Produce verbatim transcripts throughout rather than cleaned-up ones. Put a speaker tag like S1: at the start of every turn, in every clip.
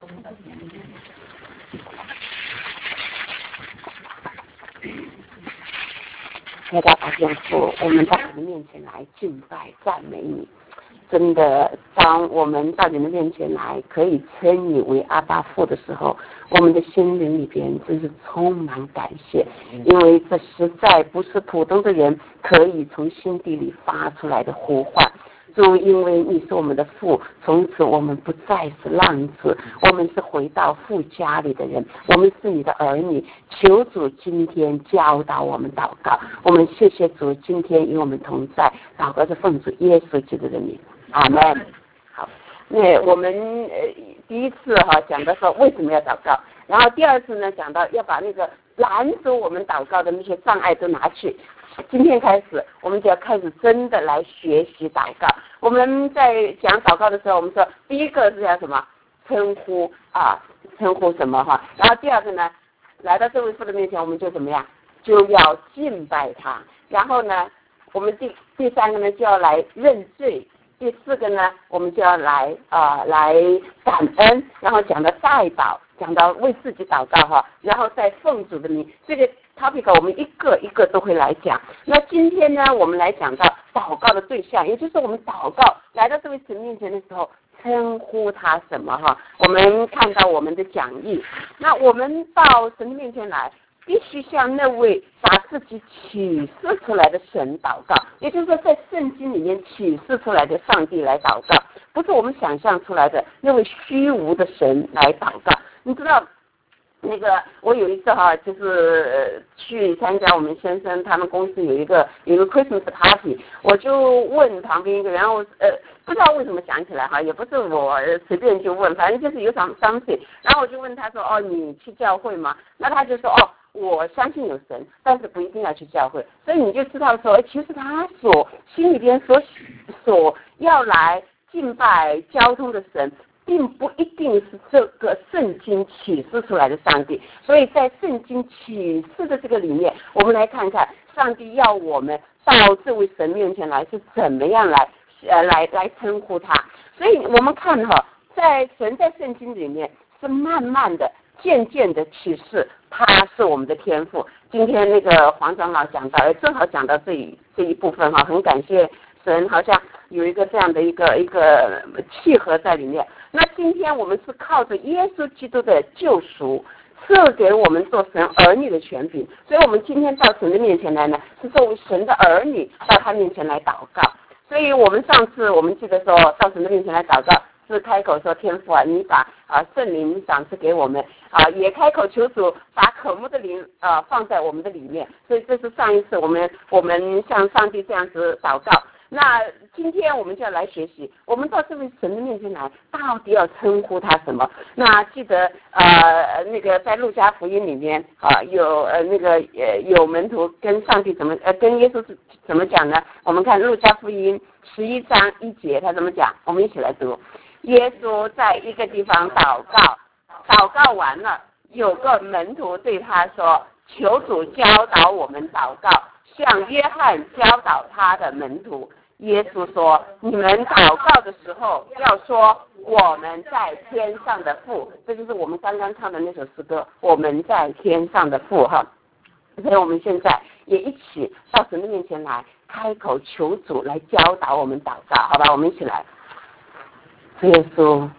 S1: 大家把天父，我们到你的面前来敬拜赞美你。真的，当我们到你的面前来，可以称你为阿爸父的时候，我们的心灵里边真是充满感谢，因为这实在不是普通的人可以从心底里发出来的呼唤。主，因为你是我们的父，从此我们不再是浪子，我们是回到父家里的人，我们是你的儿女。求主今天教导我们祷告，我们谢谢主今天与我们同在，祷告是奉主耶稣基督的名，阿门。好，那我们呃第一次哈讲的说为什么要祷告，然后第二次呢讲到要把那个拦阻我们祷告的那些障碍都拿去。今天开始，我们就要开始真的来学习祷告。我们在讲祷告的时候，我们说第一个是要什么？称呼啊，称呼什么哈？然后第二个呢，来到这位父的面前，我们就怎么样？就要敬拜他。然后呢，我们第第三个呢就要来认罪。第四个呢，我们就要来啊、呃、来感恩。然后讲到代祷，讲到为自己祷告哈，然后再奉主的名。这个topic 我们一个一个都会来讲。那今天呢，我们来讲到祷告的对象，也就是我们祷告来到这位神面前的时候，称呼他什么哈？我们看到我们的讲义，那我们到神的面前来，必须向那位把自己启示出来的神祷告，也就是说，在圣经里面启示出来的上帝来祷告，不是我们想象出来的那位虚无的神来祷告。你知道？那个，我有一次哈，就是去参加我们先生他们公司有一个有一个 Christmas party， 我就问旁边一个人，然后呃不知道为什么想起来哈，也不是我随便就问，反正就是有什 something， 然后我就问他说，哦，你去教会吗？那他就说，哦，我相信有神，但是不一定要去教会。所以你就知道说，其实他所心里边所所要来敬拜交通的神，并不一定是这个圣经启示出来的上帝，所以在圣经启示的这个里面，我们来看看上帝要我们到这位神面前来是怎么样来呃来来称呼他。所以我们看哈，在神在圣经里面是慢慢的、渐渐的启示他是我们的天父。今天那个黄长老讲到，正好讲到这一这一部分哈，很感谢神，好像有一个这样的一个一个契合在里面。那今天我们是靠着耶稣基督的救赎，赐给我们做神儿女的权柄，所以我们今天到神的面前来呢，是作为神的儿女到他面前来祷告。所以我们上次我们记得说到神的面前来祷告，是开口说天父啊，你把啊圣灵赏赐给我们啊，也开口求主把渴慕的灵啊放在我们的里面。所以这是上一次我们我们向上帝这样子祷告。那今天我们就要来学习，我们到这位神的面前来，到底要称呼他什么？那记得呃那个在路加福音里面啊，有呃那个呃有门徒跟上帝怎么呃跟耶稣是怎么讲呢？我们看路加福音十一章一节，他怎么讲？我们一起来读。耶稣在一个地方祷告，祷告完了，有个门徒对他说：“求主教导我们祷告，像约翰教导他的门徒。”耶稣说：“你们祷告的时候要说我们在天上的父。”这就是我们刚刚唱的那首诗歌，我们在天上的父哈。所以我们现在也一起到神的面前来，开口求主来教导我们祷告，好吧？我们一起来。耶稣，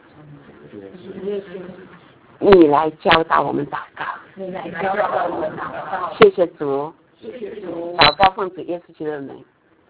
S1: 你来教导我们祷告，
S2: 你来教导我们祷告。
S1: 谢谢主，
S2: 谢谢主。
S1: 祷告奉主耶稣基督的名。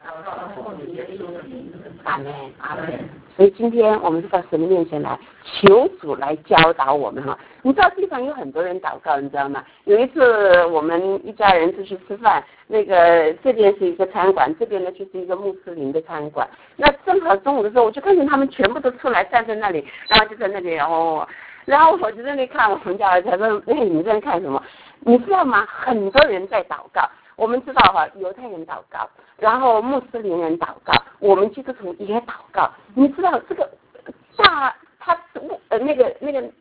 S1: 阿门，
S2: 阿门。
S1: 所以今天我们是到神的面前来，求主来教导我们哈。你知道地方有很多人祷告，你知道吗？有一次我们一家人出去吃饭，那个这边是一个餐馆，这边呢就是一个穆斯林的餐馆。那正好中午的时候，我就看见他们全部都出来站在那里，然后就在那里哦，然后我就在那里看，我们家儿子他说：“哎，你在看什么？”你知道吗？很多人在祷告。我们知道哈，犹太人祷告，然后穆斯林人祷告，我们基督徒也祷告。你知道这个大他呃那个那个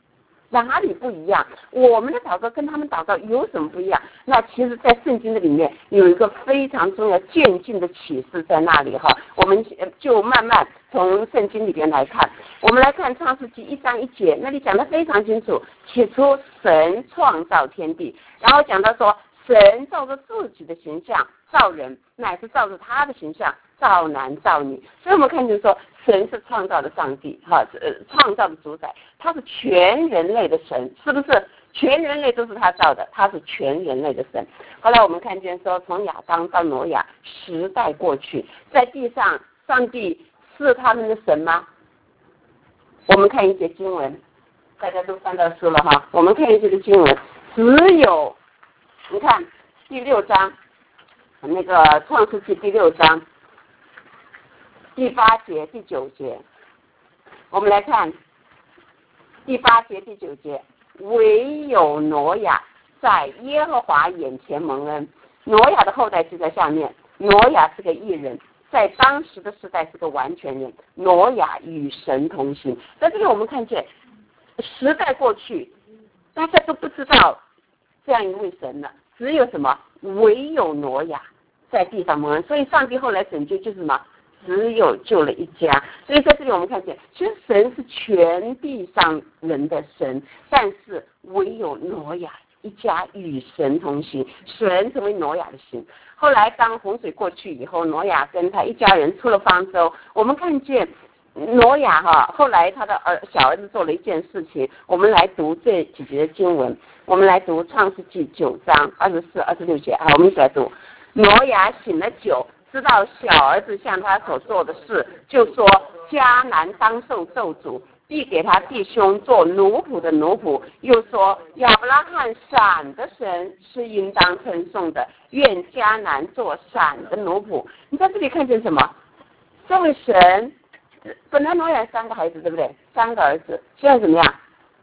S1: 哪里不一样？我们的祷告跟他们祷告有什么不一样？那其实，在圣经的里面有一个非常重要渐进的启示在那里哈。我们就慢慢从圣经里边来看，我们来看创世纪一章一节，那里讲得非常清楚。起初神创造天地，然后讲到说，神照着自己的形象造人，乃是照着他的形象造男造女。所以我们看见说，神是创造的上帝，哈，呃，创造的主宰，他是全人类的神，是不是？全人类都是他造的，他是全人类的神。后来我们看见说，从亚当到挪亚，时代过去，在地上，上帝是他们的神吗？我们看一节经文，大家都翻到书了哈。我们看一节的经文，只有你看第六章，那个创世纪第六章第八节、第九节，我们来看第八节、第九节。唯有挪亚在耶和华眼前蒙恩。挪亚的后代就在下面。挪亚是个义人，在当时的时代是个完全人。挪亚与神同行。在这里我们看见，时代过去，大家都不知道这样一位神了，只有什么？唯有挪亚在地上蒙恩。所以上帝后来拯救就是什么？只有救了一家。所以在这里我们看见，其实神是全地上人的神，但是唯有挪亚一家与神同行，神成为挪亚的神。后来当洪水过去以后，挪亚跟他一家人出了方舟，我们看见挪亚哈，后来他的儿小儿子做了一件事情，我们来读这几节的经文，我们来读创世纪九章二十四、二十六节啊，我们一起来读。挪亚醒了酒，知道小儿子向他所做的事，就说迦南当受咒诅，必给他弟兄做奴仆的奴仆。又说亚伯拉罕闪的神是应当称颂的，愿迦南做闪的奴仆。你在这里看见什么？这位神本来挪亚三个孩子，对不对？三个儿子，现在怎么样？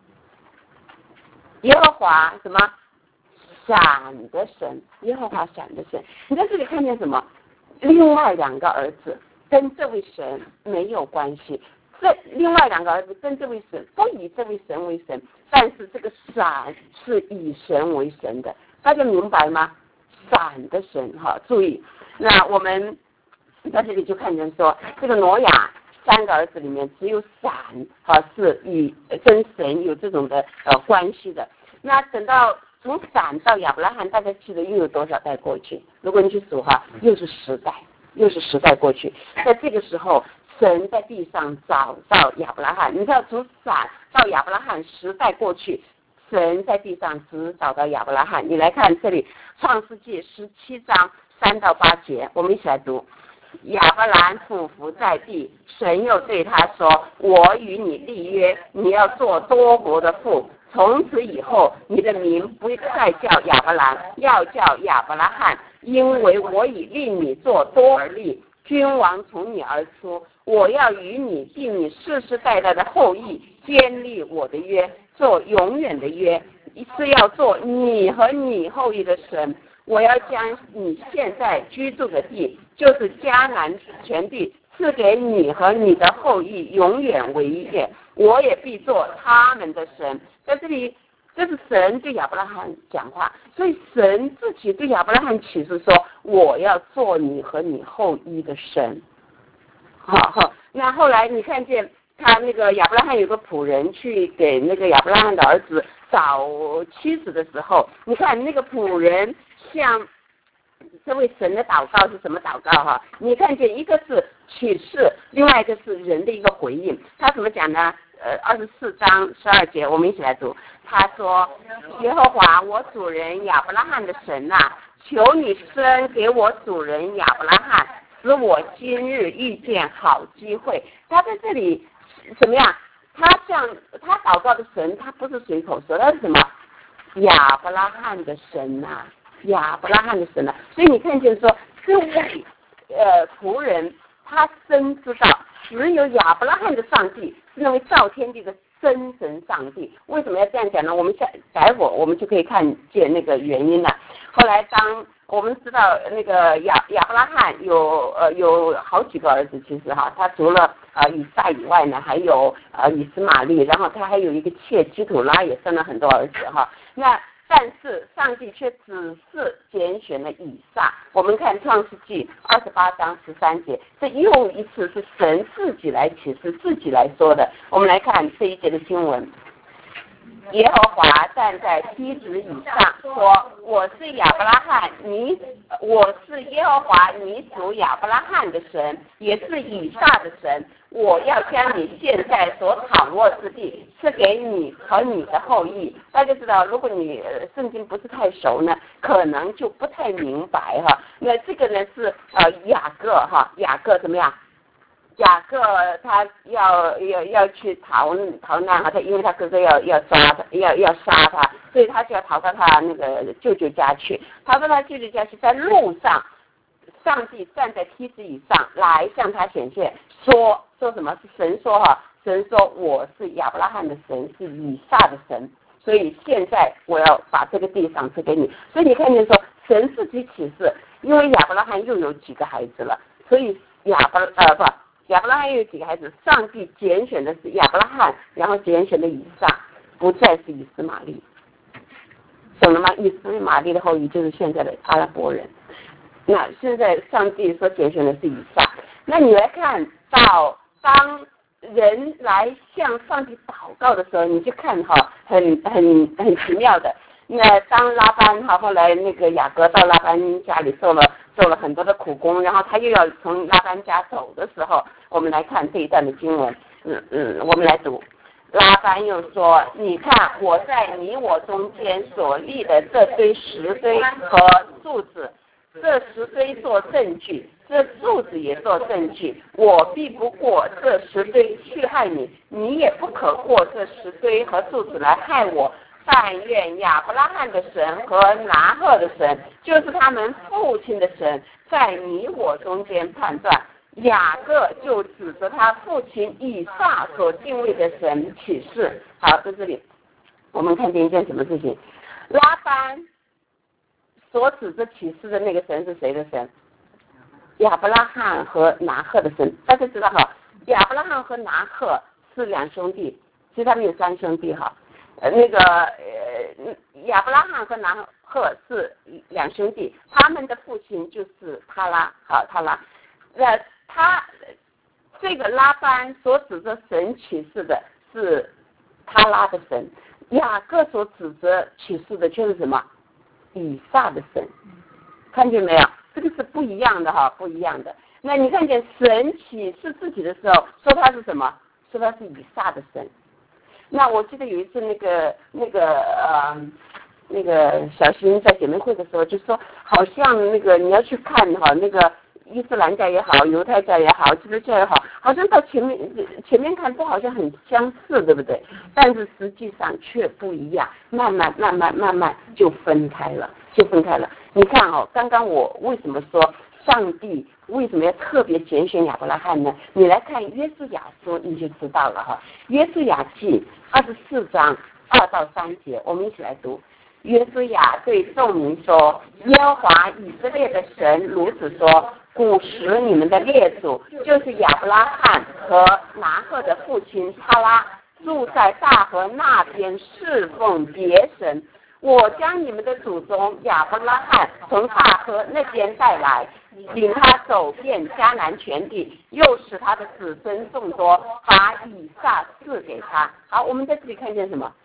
S1: 耶和华什么？闪的神，耶和华闪的神。你在这里看见什么？另外两个儿子跟这位神没有关系，这另外两个儿子跟这位神不以这位神为神，但是这个闪是以神为神的，大家明白吗？闪的神哈，注意，那我们在这里就看见说，这个挪亚三个儿子里面只有闪哈是以跟神有这种的呃关系的。那等到从闪到亚伯拉罕，大家记得又有多少代过去？如果你去数哈，又是十代，又是十代过去。在这个时候，神在地上找到亚伯拉罕。你知道，从闪到亚伯拉罕十代过去，神在地上只找到亚伯拉罕。你来看这里，创世纪十七章三到八节，我们一起来读。亚伯兰俯伏在地，神又对他说：我与你立约，你要做多国的父。从此以后，你的名不再叫亚伯兰，要叫亚伯拉罕，因为我已令你做多而立，君王从你而出。我要与你定你世世代代的后裔，坚立我的约，做永远的约，是要做你和你后裔的神。我要将你现在居住的地，就是迦南全地，赐给你和你的后裔，永远为业。我也必做他们的神。在这里，这是神对亚伯拉罕讲话，所以神自己对亚伯拉罕启示说：我要做你和你后裔的神。好好，那后来你看见他那个亚伯拉罕有个仆人去给那个亚伯拉罕的儿子找妻子的时候，你看那个仆人向这位神的祷告是什么祷告哈？你看见一个是启示，另外一个是人的一个回应。他怎么讲呢？呃，二十四章十二节，我们一起来读。他说：耶和华我主人亚伯拉罕的神啊，求你生给我主人亚伯拉罕，使我今日遇见好机会。他在这里怎么样？他向他祷告的神，他不是随口说，他是什么？亚伯拉罕的神啊，亚伯拉罕的神啊。所以你看见说，这位呃仆人，他深知道只有亚伯拉罕的上帝是那位造天地的真神上帝。为什么要这样讲呢？我们下待会儿我们就可以看见那个原因了。 后来当我们知道那个亚亚伯拉罕有呃有好几个儿子，其实哈，他除了呃以撒以外呢，还有呃以斯玛利，然后他还有一个妾基土拉，也生了很多儿子哈。那但是上帝却只是拣选了以撒。我们看创世纪二十八章十三节，这又一次是神自己来启示，自己来说的。我们来看这一节的经文。耶和华站在梯子以上说，我是亚伯拉罕你我是耶和华你主亚伯拉罕的神，也是以撒的神，我要将你现在所躺卧之地赐给你和你的后裔。大家知道，如果你圣经不是太熟呢，可能就不太明白哈。那这个呢是呃雅各哈，雅各怎么样？雅各他要要要去逃逃难哈，他因为他哥哥要要抓他，要要杀他，所以他就要逃到他那个舅舅家去。逃到他舅舅家去，在路上，上帝站在梯子以上来向他显现，说说什么？是神说哈，神说我是亚伯拉罕的神，是以撒的神，所以现在我要把这个地赏赐给你。所以你看见说，神自己启示，因为亚伯拉罕又有几个孩子了，所以亚伯呃不。亚伯拉罕有几个孩子？上帝拣选的是亚伯拉罕，然后拣选的以撒，不再是以斯玛利，懂了吗？以斯玛利的后裔就是现在的阿拉伯人。那现在上帝所拣选的是以撒。那你来看到，当人来向上帝祷告的时候，你去看哈，很很很奇妙的。那当拉班哈后来那个雅各到拉班家里受了做了很多的苦工，然后他又要从拉班家走的时候，我们来看这一段的经文。嗯嗯，我们来读。拉班又说：“你看我在你我中间所立的这堆石堆和柱子，这石堆做证据，这柱子也做证据。我必不过这石堆去害你，你也不可过这石堆和柱子来害我。但愿亚伯拉罕的神和拿鹤的神，就是他们父亲的神，在你我中间判断。”雅各就指着他父亲以撒所敬畏的神起誓。好，在这里我们看见一件什么事情？拉班所指着起誓的那个神是谁的神？亚伯拉罕和拿鹤的神。大家知道哈，亚伯拉罕和拿鹤是两兄弟，其实他们有三兄弟哈。呃，那个呃，亚伯拉罕和拿鹤是两兄弟，他们的父亲就是他拉，好，他拉。那他这个拉班所指着神启示的是他拉的神，雅各所指着启示的却是什么？以撒的神。看见没有？这个是不一样的哈，不一样的。那你看见神启示自己的时候，说他是什么？说他是以撒的神。那我记得有一次那个那个呃那个小新在姐妹会的时候就说，好像那个你要去看哈那个。伊斯兰教也好，犹太教也好，基督教也好，好像到前面前面看都好像很相似，对不对？但是实际上却不一样，慢慢慢慢慢慢就分开了，就分开了。你看哦，刚刚我为什么说上帝为什么要特别拣选亚伯拉罕呢？你来看约书亚书你就知道了哈。约书亚记二十四章二到三节，我们一起来读。约书亚对众民说：“耶和华以色列的神如此说。古时你们的列祖就是亚伯拉罕和拿鹤的父亲他拉，住在大河那边侍奉别神。我将你们的祖宗亚伯拉罕从大河那边带来，领他走遍迦南全地，又使他的子孙众多，把以撒赐给他。”好，我们在这里看见什么？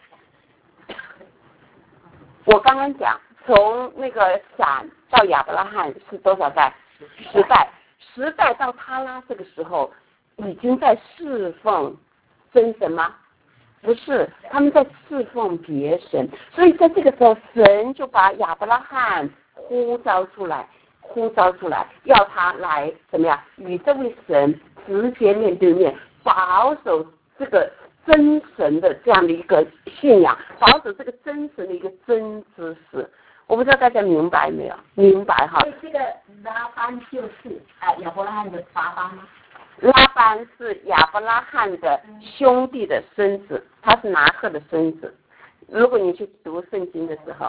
S1: 我刚刚讲，从那个闪到亚伯拉罕是多少代？十代，十代到他拉这个时候，已经在侍奉真神吗？不是，他们在侍奉别神。所以在这个时候，神就把亚伯拉罕呼召出来，呼召出来，要他来怎么样与这位神直接面对面，保守这个真神的这样的一个信仰，保守这个真神的一个真知识。我不知道大家明白没有？明白哈。
S2: 所以这个拉班就是啊亚伯拉罕的爸爸吗？
S1: 拉班是亚伯拉罕的兄弟的孙子，他是拿鹤的孙子。如果你去读圣经的时候，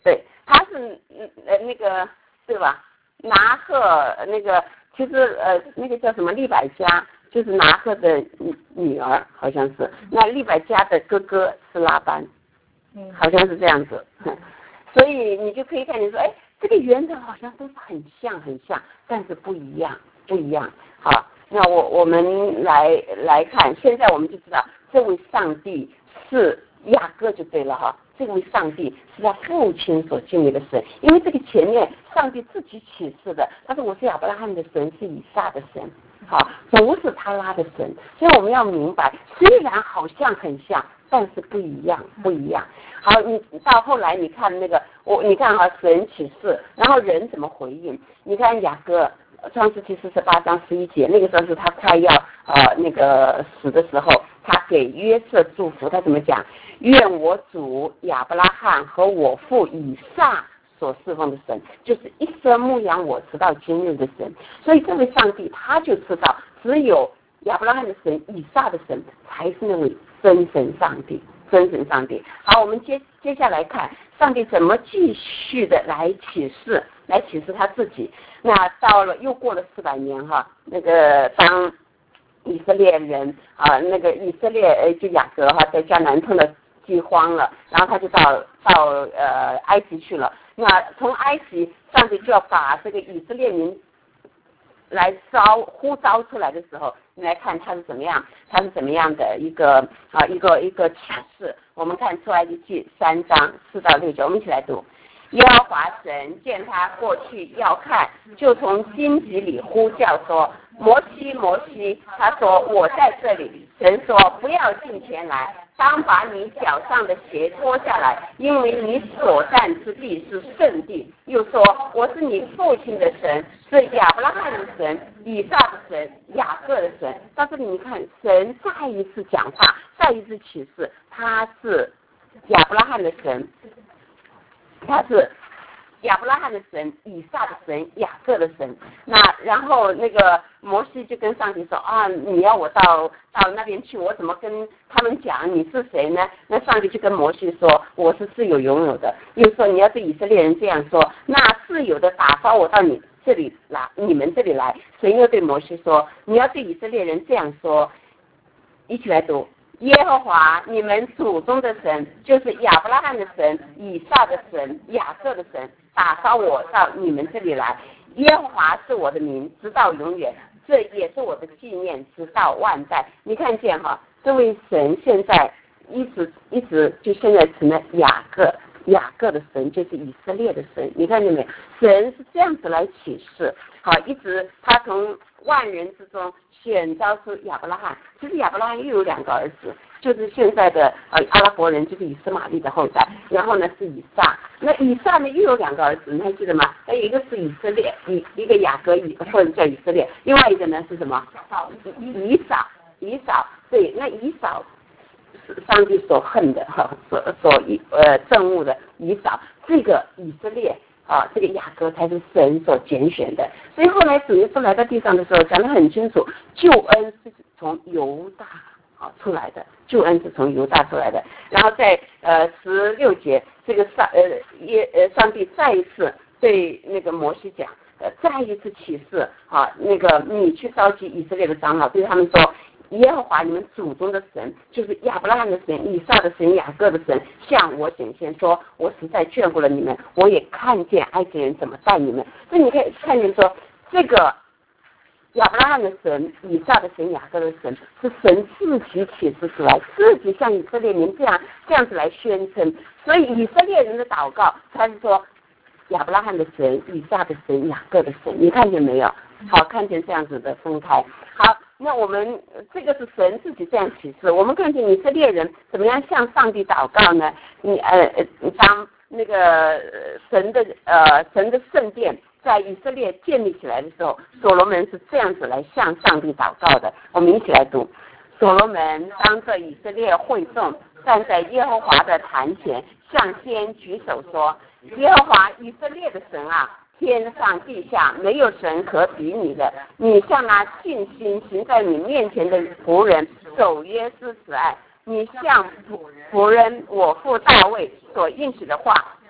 S1: 对，他是呃那个对吧？拿鹤那个其实呃那个叫什么利百加，就是拿鹤的女女儿，好像是。那利百加的哥哥是拉班，好像是这样子。所以你就可以看见说，哎，这个原则好像都是很像很像，但是不一样不一样。好，那我我们来来看，现在我们就知道这位上帝是雅各就对了哈。这位上帝是他父亲所敬畏的神，因为这个前面上帝自己启示的，他说我是亚伯拉罕的神，是以撒的神，好，不是他拉的神。所以我们要明白，虽然好像很像，但是不一样，不一样。好，你到后来你看那个我，你看哈，神启示，然后人怎么回应？你看雅各创世纪四十八章十一节，那个时候是他快要呃那个死的时候，他给约瑟祝福，他怎么讲？愿我主亚伯拉罕和我父以撒所侍奉的神，就是一生牧养我直到今日的神。所以这位上帝他就知道，只有亚伯拉罕的神、以撒的神才是那位真神上帝，真神上帝。好，我们接接下来看上帝怎么继续的来启示，来启示他自己。那到了又过了四百年哈，那个当以色列人啊，那个以色列呃就雅各哈在迦南碰到饥荒了，然后他就到到呃埃及去了。那从埃及，上帝就要把这个以色列民来招呼召出来的时候，你来看他是怎么样，他是怎么样的一个啊一个一个启示。我们看出埃及记三章四到六节，我们一起来读。耶和华神见他过去要看，就从荆棘里呼叫说：摩西，摩西。他说：我在这里。神说：不要近前来，当把你脚上的鞋脱下来，因为你所站之地是圣地。又说：我是你父亲的神，是亚伯拉罕的神，以撒的神，雅各的神。到这里你看，神再一次讲话，再一次启示，他是亚伯拉罕的神，他是亚伯拉罕的神，以撒的神，雅各的神。那然后那个摩西就跟上帝说啊，你要我到到那边去，我怎么跟他们讲你是谁呢？那上帝就跟摩西说，我是自有拥有的。又说你要对以色列人这样说，那自有的打发我到你这里来，你们这里来。神又对摩西说，你要对以色列人这样说。一起来读。耶和华你们祖宗的神，就是亚伯拉罕的神，以撒的神，雅各的神，打发我到你们这里来。耶和华是我的名，直到永远，这也是我的纪念，直到万代。你看见哈，这位神现在一直一直就现在成了雅各，雅各的神就是以色列的神。你看见没有？神是这样子来启示，好，一直他从万人之中选召出亚伯拉罕。其实亚伯拉罕又有两个儿子，就是现在的呃阿拉伯人，就是以斯玛利的后代。然后呢是以撒，那以撒呢又有两个儿子，你还记得吗？那一个是以色列，一一个雅各，一或者叫以色列，另外一个呢是什么？以扫，以扫。对，那以扫是上帝所恨的哈，所所呃憎恶的以扫。这个以色列啊，这个雅各才是神所拣选的。所以后来主耶稣来到地上的时候，讲得很清楚，救恩是从犹大啊出来的，救恩是从犹大出来的。然后在呃十六节，这个上呃耶呃上帝再一次对那个摩西讲，呃再一次启示啊，那个你去召集以色列的长老，对他们说。耶和华你们祖宗的神，就是亚伯拉罕的神、以撒的神、雅各的神，向我显现说，我实在眷顾了你们，我也看见埃及人怎么待你们。所以你可以看见说，这个亚伯拉罕的神、以撒的神、雅各的神，是神自己启示出来，自己向以色列民这样这样子来宣称。所以以色列人的祷告，他是说亚伯拉罕的神、以撒的神、雅各的神，你看见没有？好，看见这样子的分开。好，那我们这个是神自己这样启示，我们看见以色列人怎么样向上帝祷告呢？你呃当那个神的呃神的圣殿在以色列建立起来的时候，所罗门是这样子来向上帝祷告的。我们一起来读。所罗门当着以色列会众，站在耶和华的坛前，向天举手说：耶和华以色列的神啊，天上地下没有神可比你的，你向那尽心行在你面前的仆人守约施慈爱，你向仆人我父大卫所应许的话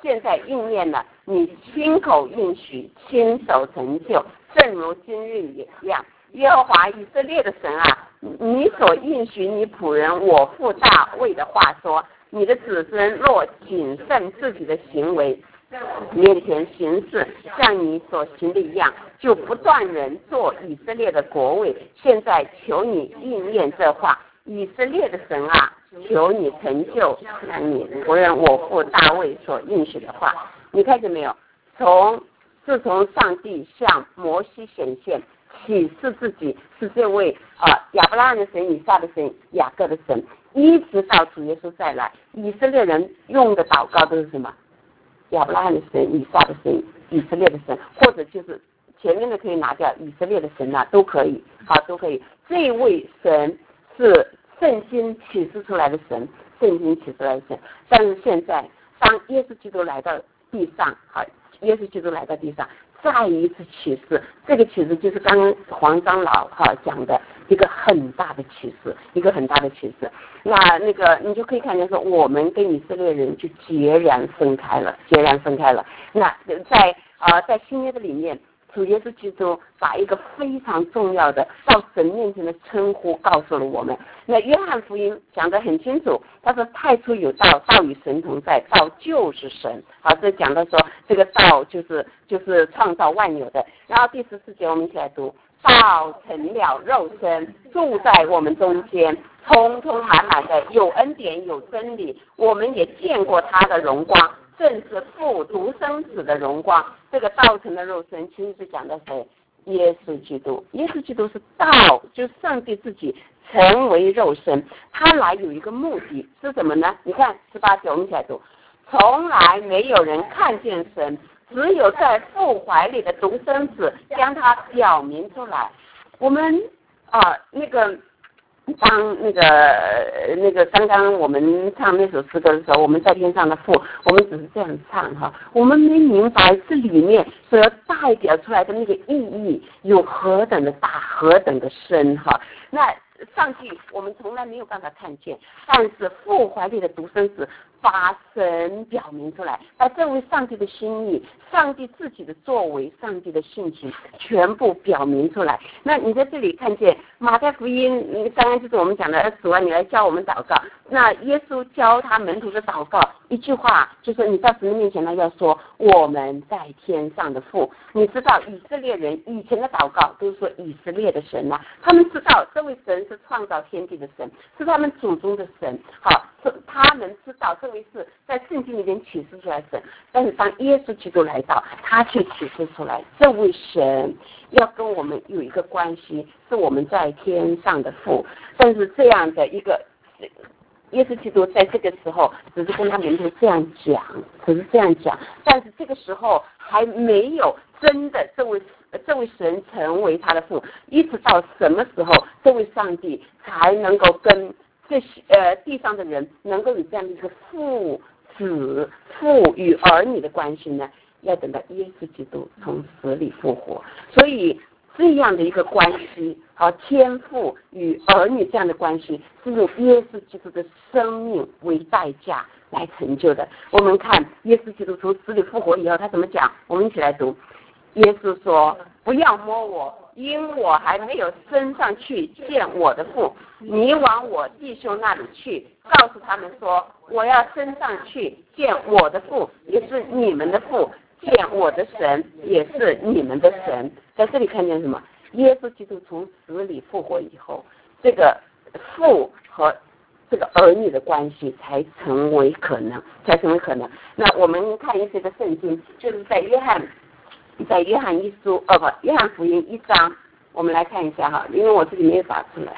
S1: 现在应验了，你亲口应许，亲手成就，正如今日一样。耶和华以色列的神啊，你所应许你仆人我父大卫的话说，你的子孙若谨慎自己的行为，面前行事像你所行的一样，就不断人做以色列的国位。现在求你应验这话，以色列的神啊，求你成就像你仆人我父大卫所应许的话。你看见没有？从自从上帝向摩西显现，启示自己是这位啊、呃、亚伯拉罕的神、以撒的神、雅各的神，一直到主耶稣再来，以色列人用的祷告都是什么？亚伯拉罕的神、以撒的神、以色列的神，或者就是前面的可以拿掉，以色列的神啊，都可以，好，都可以。这位神是圣经启示出来的神，圣经启示出来的神。但是现在，当耶稣基督来到地上，好，耶稣基督来到地上，再一次启示，这个启示就是刚刚黄长老哈讲的一个很大的启示，一个很大的启示。那那个你就可以看见说，我们跟以色列人就截然分开了，截然分开了。那在呃在新约的里面，主耶稣基督把一个非常重要的到神面前的称呼告诉了我们。那约翰福音讲得很清楚，他说太初有道，道与神同在，道就是神。好，这讲到说这个道就是就是创造万有的。然后第十四节我们一起来读，道成了肉身，住在我们中间，通通满满的有恩典有真理，我们也见过他的荣光，正是父独生子的荣光。这个道成的肉身其实是讲的谁？耶稣基督。耶稣基督是道，就是上帝自己成为肉身，他来有一个目的是什么呢？你看十八节我们一起来读，从来没有人看见神，只有在父怀里的独生子将他表明出来。我们啊那个当那个那个刚刚我们唱那首诗歌的时候，我们在天上的父，我们只是这样唱哈，我们没明白这里面所要代表出来的那个意义有何等的大，何等的深哈。那上帝我们从来没有办法看见，但是父怀里的独生子把神表明出来，把这位上帝的心意、上帝自己的作为、上帝的性情全部表明出来。那你在这里看见马太福音，当然就是我们讲的主啊，你来教我们祷告。那耶稣教他门徒的祷告，一句话就是你到神的面前呢，要说我们在天上的父。你知道以色列人以前的祷告都是说以色列的神啊，他们知道这位神是创造天地的神，是他们祖宗的神。好，他们知道这位是在圣经里面启示出来的神，但是当耶稣基督来到，他却启示出来这位神要跟我们有一个关系，是我们在天上的父。但是这样的一个耶稣基督在这个时候只是跟他门徒这样讲，只是这样讲，但是这个时候还没有真的这位这位神成为他的父，一直到什么时候这位上帝才能够跟这些呃地上的人能够有这样的一个父子父与儿女的关系呢？要等到耶稣基督从死里复活。所以这样的一个关系，好，天父与儿女这样的关系，是用耶稣基督的生命为代价来成就的。我们看耶稣基督从死里复活以后，他怎么讲？我们一起来读。耶稣说：“不要摸我，因我还没有升上去见我的父。你往我弟兄那里去，告诉他们说，我要升上去见我的父，也是你们的父。”见我的神也是你们的神。在这里看见什么？耶稣基督从死里复活以后，这个父和这个儿女的关系才成为可能，才成为可能。那我们看一些的圣经，就是在约翰，在约翰一书，呃不，约翰福音一章，我们来看一下哈，因为我自己没有打出来。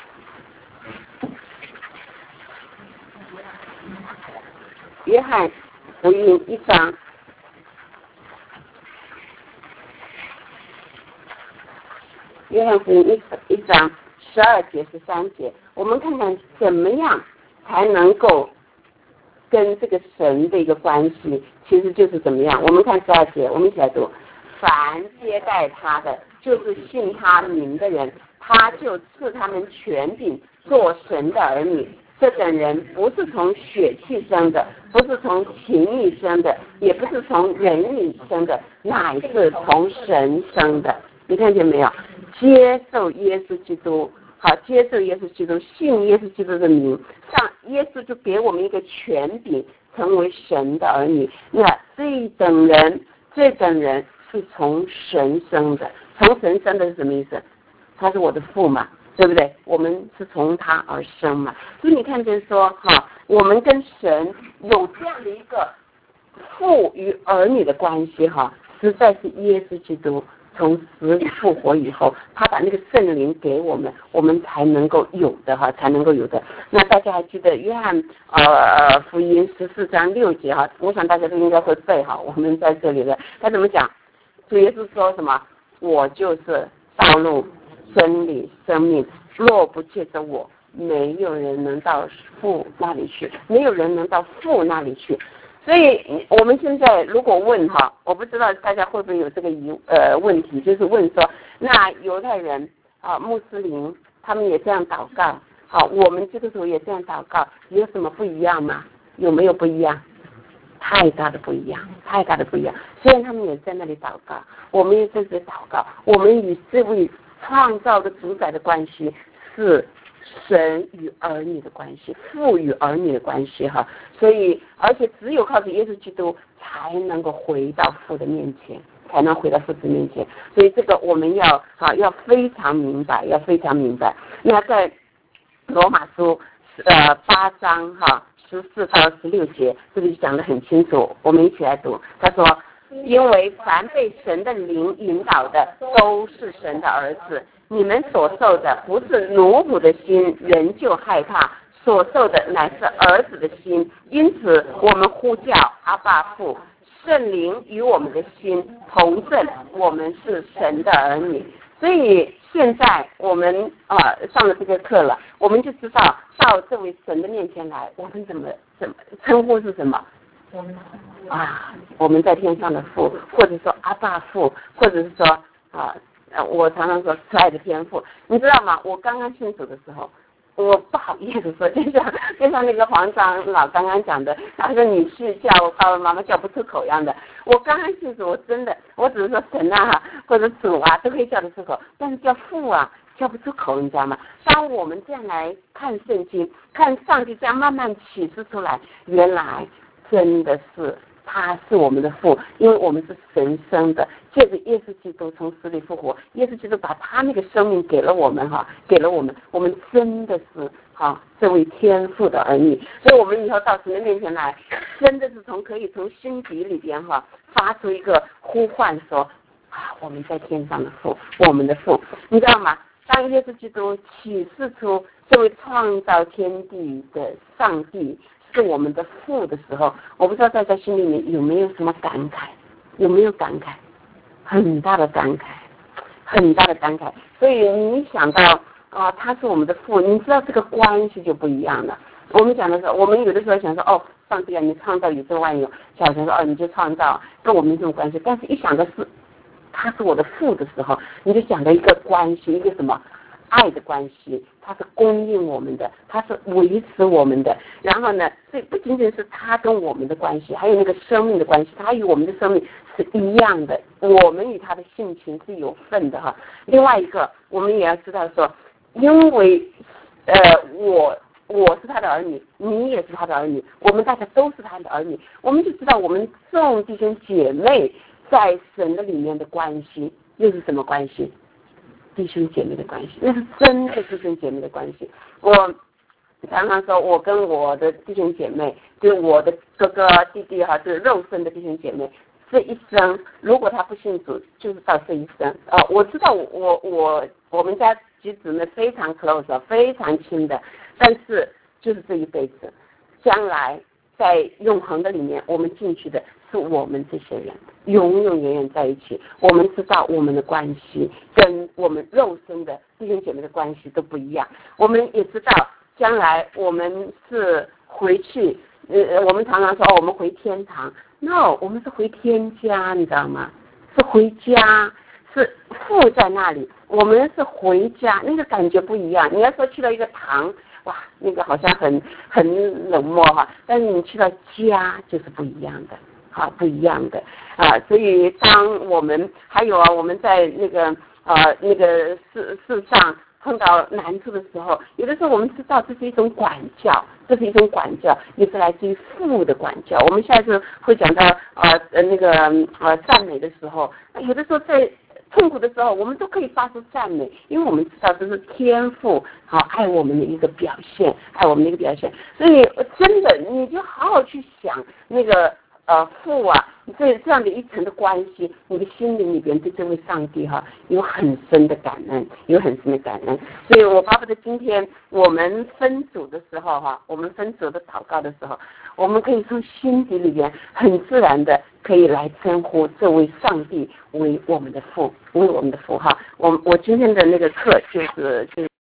S1: 约翰福音一章。约翰福音一一章十二节十三节，我们看看怎么样才能够跟这个神的一个关系，其实就是怎么样。我们看十二节，我们一起来读：凡接待他的，就是信他名的人，他就赐他们权柄做神的儿女。 这等人不是从血气生的，不是从情欲生的，也不是从人意生的，乃是从神生的。你看见没有？接受耶稣基督，好，接受耶稣基督，信耶稣基督的名，上耶稣就给我们一个权柄，成为神的儿女。那这等人，这等人是从神生的，从神生的是什么意思？他是我的父嘛，对不对？我们是从他而生嘛，所以你看见说哈，我们跟神有这样的一个父与儿女的关系哈，实在是耶稣基督从死里复活以后，他把那个圣灵给我们，我们才能够有的哈，才能够有的。那大家还记得约翰呃福音十四章六节哈，我想大家都应该会背哈。我们在这里的他怎么讲？主耶稣说什么？我就是道路、真理、生命，若不借着我，没有人能到父那里去，没有人能到父那里去。所以我们现在如果问哈，我不知道大家会不会有这个疑呃问题，就是问说，那犹太人啊、穆斯林他们也这样祷告，好，我们基督徒也这样祷告，有什么不一样吗？有没有不一样？太大的不一样，太大的不一样。虽然他们也在那里祷告，我们也在这里祷告，我们与这位创造的主宰的关系是神与儿女的关系，父与儿女的关系哈，所以而且只有靠着耶稣基督才能够回到父的面前，才能回到父子面前。所以这个我们要啊要非常明白，要非常明白。那在罗马书呃八章哈十四到十六节，这里讲得很清楚，我们一起来读。他说，因为凡被神的灵引导的，都是神的儿子。你们所受的不是奴仆的心，仍旧害怕，所受的乃是儿子的心。因此我们呼叫阿爸父，圣灵与我们的心同证，我们是神的儿女。所以现在我们呃上了这个课了，我们就知道到这位神的面前来，我们怎么怎么称呼是什么啊？我们在天上的父，或者说阿爸父，或者是说啊。我常常说慈爱的天父，你知道吗？我刚刚信主的时候，我不好意思说，就像就像那个黄长老刚刚讲的，他说你是叫我爸爸妈妈叫不出口一样的。我刚刚信主，我真的，我只是说神啊或者主啊都可以叫得出口，但是叫父啊叫不出口，你知道吗？当我们这样来看圣经，看上帝这样慢慢启示出来，原来真的是。他是我们的父，因为我们是神生的，借着耶稣基督从死里复活，耶稣基督把他那个生命给了我们哈，给了我们，我们真的是哈这位天父的儿女，所以我们以后到神的面前来，真的是从可以从心底里边哈发出一个呼唤说啊，我们在天上的父，我们的父，你知道吗？当耶稣基督启示出这位创造天地的上帝是我们的父的时候，我不知道大家心里面有没有什么感慨？有没有感慨？很大的感慨，很大的感慨。所以你想到啊、呃，他是我们的父，你知道这个关系就不一样了。我们讲的时候，我们有的时候想说，哦，上帝啊，你创造宇宙万有，小想说，哦，你就创造，跟我们没什么关系。但是一想的是他是我的父的时候，你就想到一个关系，一个什么？爱的关系，它是供应我们的，它是维持我们的。然后呢，这不仅仅是他跟我们的关系，还有那个生命的关系，他与我们的生命是一样的，我们与他的性情是有份的哈。另外一个，我们也要知道说，因为呃，我我是他的儿女，你也是他的儿女，我们大家都是他的儿女，我们就知道我们众弟兄姐妹在神的里面的关系又是什么关系？弟兄姐妹的关系，那是真的弟兄姐妹的关系。我常常说，我跟我的弟兄姐妹，就是我的哥哥弟弟哈，就是肉身的弟兄姐妹，这一生如果他不信主，就是到这一生啊、呃。我知道我我我们家几姊妹非常 close， 非常亲的，但是就是这一辈子，将来在永恒的里面，我们进去的是我们这些人。永永远远在一起，我们知道我们的关系跟我们肉身的弟兄姐妹的关系都不一样。我们也知道将来我们是回去，呃，我们常常说、哦、我们回天堂 ，no， 我们是回天家，你知道吗？是回家，是父在那里，我们是回家，那个感觉不一样。你要说去到一个堂， 哇，那个好像很很冷漠哈，但是你去到家就是不一样的。啊，不一样的啊，所以当我们还有啊，我们在那个呃那个世世上碰到难处的时候，有的时候我们知道这是一种管教，这是一种管教，也是来自于父的管教。我们下次会讲到呃呃那个呃赞美的时候，有的时候在痛苦的时候，我们都可以发出赞美，因为我们知道这是天父好爱我们的一个表现，爱我们的一个表现。所以真的，你就好好去想那个。呃，父啊，这这样的一层的关系，你的心灵里边对这位上帝哈、啊、有很深的感恩，有很深的感恩。所以我巴不得今天我们分组的时候哈、啊，我们分组的祷告的时候，我们可以从心底里边很自然的可以来称呼这位上帝为我们的父，为我们的父哈。我我今天的那个课就是就是。